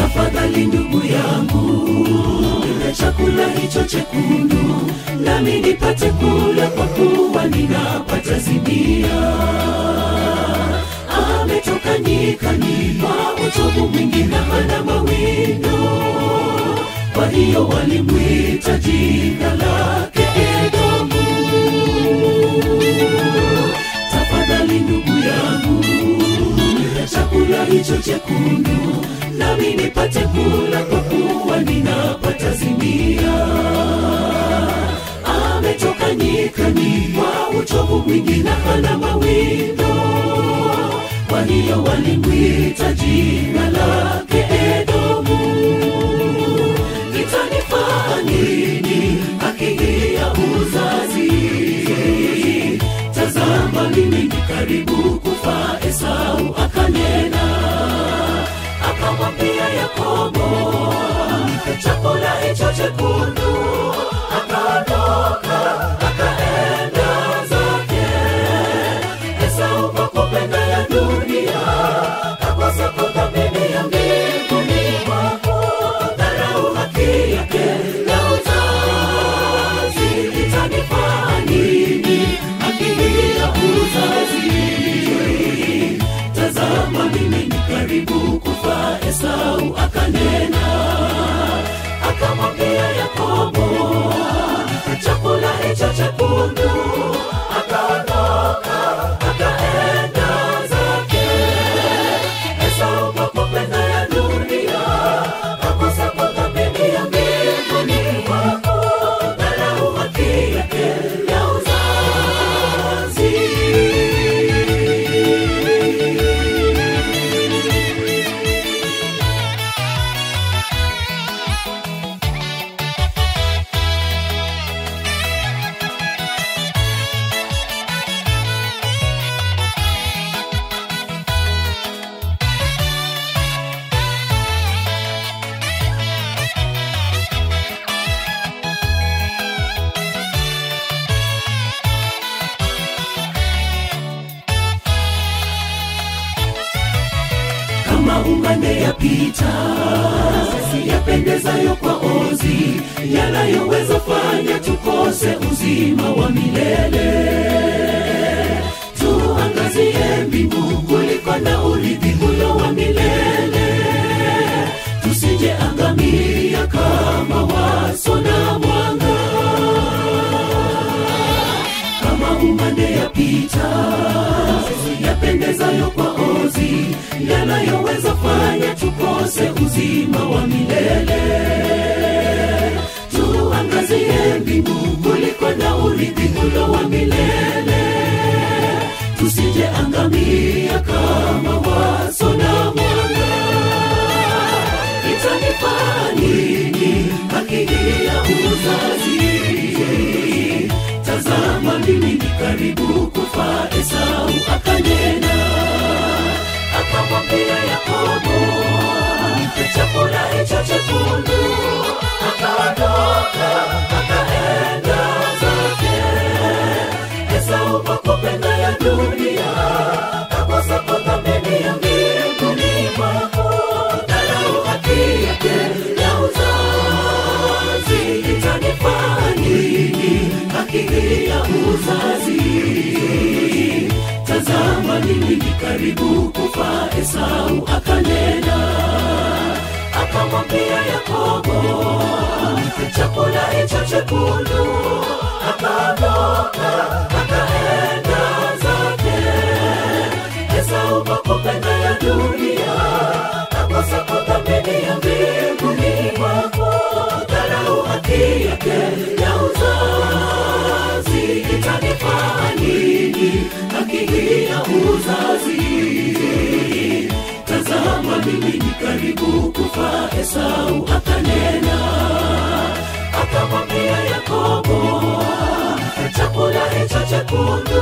Tafadhali ndugu yangu, nipe chakula hicho chekundu, nami nipate kula kwa kuwa ninapata zimia. Ametoka nyikani kwa uchovu mwingi na hana mawindo, kwa hiyo walimwita jina lake Edomu. Tafadhali ndugu yangu, nipe chakula hicho chekundu, nami nipate kula kwa kuwa ninapata zimia. Ametoka nyikani kwa uchovu mwingi na hana mawindo, kwa hiyo walimwita jina lake Edomu. Itanifaa nini haki hii ya uzazi? Tazama mimi ni karibu kufa. Esau akanena, akamwambia Yakobo, chakula hicho chekundu. Akaondoka akaenda zake. Esau kwa kupenda ya dunia kakosa kuthamini ya mbinguni mwako, dharau haki yake ya uzazi. Itanifaa nini haki hii ya uzazi? Tazama mimi ni karibu kufa. Esau akanena, akamwambia Yakobo, chakula hicho chekundu. Akaondoka akaenda zake. Esau kwa kupenda ya dunia kakosa kuthamini ya mbinguni mwako, dharau haki yake ya uzazi. Kama umande yapita, si yapendezayo kwa ozi, yanayoweza fanya tukose uzima wa milele. Tuangazie mbingu kuliko na urithi huyo wa milele, tusije angamia kama waso na mwanga. Kama umande yapita, yapendezayo kwa ozi, yanayoweza fanya tukose uzima wa milele. Tuangazie mbingu kuliko na urithi huyo wa milele, tusije angamia kama waso na mwanga. Itanifaa nini haki hii ya uzazi? Tazama mimi ni karibu kufa. Esau akanena, akamwambia Yakobo, chakula hicho chekundu. Akaondoka akaenda zake. Esau kwa kupenda ya dunia kakosa kuthamini ya mbinguni mwako, dharau haki yake ya uzazi. Itanifaa nini haki hii ya uzazi? Tazama mimi ni karibu kufa. Esau akanena, akamwambia Yakobo, chakula hicho chekundu. Akaondoka akaenda zake. Esau kwa kupenda ya dunia kakosa kuthamini ya mbinguni mwako, dharau haki yake ya uzazi. Itanifaa nini haki hii ya uzazi? Tazama mimi ni karibu kufa. Esau akanena, akamwambia Yakobo, chakula hicho chekundu.